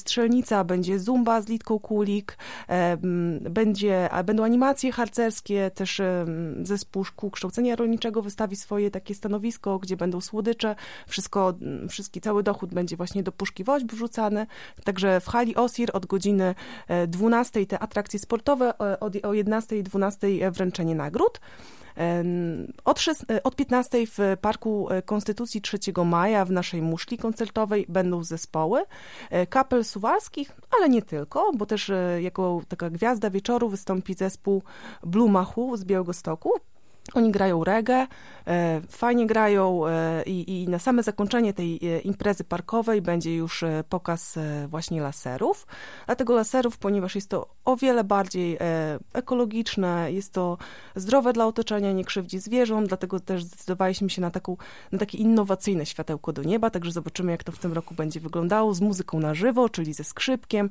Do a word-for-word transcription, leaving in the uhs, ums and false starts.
strzelnica, będzie zumba z Litką Kulik, będzie, będą animacje harcerskie, też zespół Szkół Kształcenia Rolniczego wystawi swoje takie stanowisko, gdzie będą słodycze, wszystko, wszystki, cały dochód będzie właśnie do Puszki Woźb wrzucany, także w hali Osir od godziny dwunastej te atrakcje sportowe, od, o jedenastej i dwunastej wręczenie nagród. Od, od piętnastej w Parku Konstytucji trzeciego maja w naszej muszli koncertowej będą zespoły kapel suwalskich, ale nie tylko, bo też jako taka gwiazda wieczoru wystąpi zespół Blue Machu z Białegostoku. Oni grają reggae, fajnie grają i, i na same zakończenie tej imprezy parkowej będzie już pokaz właśnie laserów. Dlatego laserów, ponieważ jest to o wiele bardziej ekologiczne, jest to zdrowe dla otoczenia, nie krzywdzi zwierząt, dlatego też zdecydowaliśmy się na, taką, na takie innowacyjne światełko do nieba, także zobaczymy, jak to w tym roku będzie wyglądało z muzyką na żywo, czyli ze skrzypkiem,